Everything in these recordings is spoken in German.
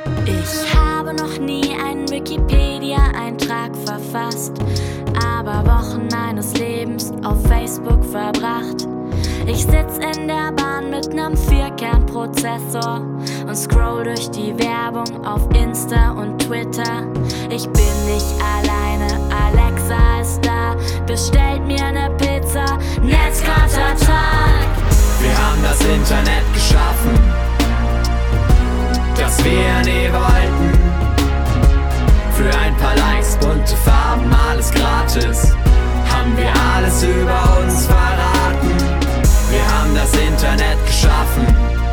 Ich habe noch nie einen Wikipedia-Eintrag verfasst, aber Wochen meines Lebens auf Facebook verbracht. Ich sitz in der Bahn mit nem Vierkernprozessor und scroll durch die Werbung auf Insta und Twitter. Ich bin nicht alleine, Alexa ist da, bestellt mir ne Pizza, Netzkontertag. Wir haben das Internet geschaffen, das wir nie wollten. Für ein paar Likes, bunte Farben, alles gratis, haben wir alles über uns verraten. Wir haben das Internet geschaffen,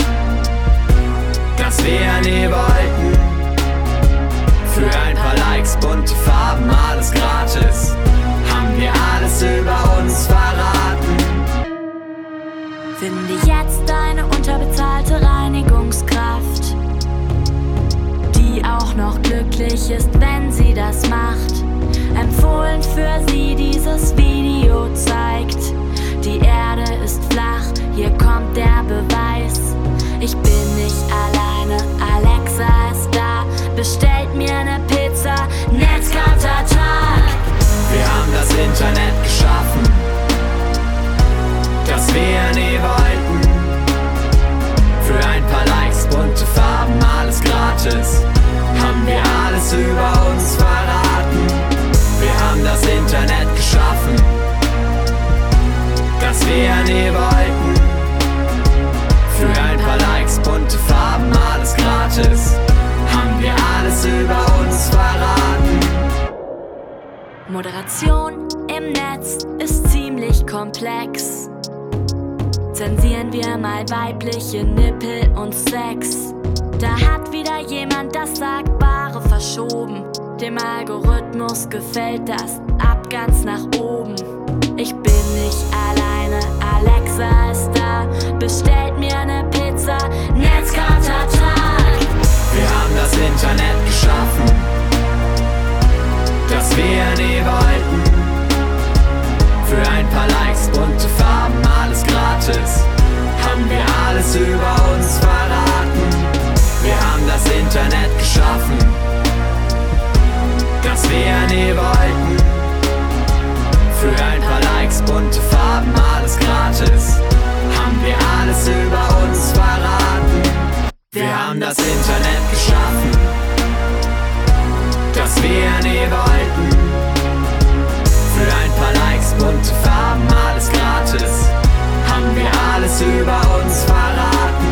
das wir nie wollten. Für ein paar Likes, bunte Farben, alles gratis, haben wir alles über uns verraten. Finde jetzt eine unterbezahlte Reinigungskraft, die auch noch glücklich ist, wenn sie das macht. Empfohlen für sie dieses Video zeigt, die Erde ist flach, hier kommt der Beweis. Ich bin nicht alleine, Alexa ist da, bestellt mir ne Pizza, Netzkontertag. Wir haben das Internet geschaffen, das wir nie wollten. Für ein paar Likes, bunte Farben, alles gratis, haben wir alles über uns verraten. Wir haben das Internet geschaffen, das wir nie wollten. Für ein paar Likes, bunte Farben, alles gratis, haben wir alles über uns verraten. Moderation im Netz ist ziemlich komplex. Zensieren wir mal weibliche Nippel und Sex. Da hat wieder jemand das Sagbare verschoben. Dem Algorithmus gefällt das ab ganz nach oben. Ich bin nicht alleine, Alexa ist da, bestellt mir ne Pizza, Netzkontertag. Wir haben das Internet geschaffen, das wir nie wollten. Für ein paar Likes, bunte Farben, alles gratis, haben wir alles über uns verraten. Wir haben das Internet geschaffen, das wir nie wollten. Für ein paar Likes, bunte Farben, alles gratis, haben wir alles über uns verraten. Wir haben das Internet geschaffen, das wir nie wollten. Für ein paar Likes, bunte Farben, alles gratis, haben wir alles über uns verraten.